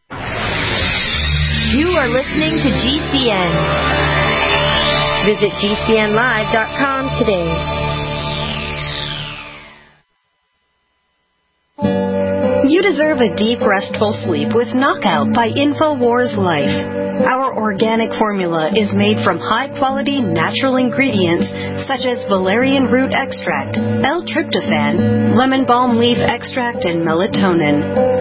You are listening to GCN. Visit GCNlive.com today. You deserve a deep, restful sleep with Knockout by InfoWars Life. Our organic formula is made from high-quality natural ingredients such as valerian root extract, L-tryptophan, lemon balm leaf extract, and melatonin.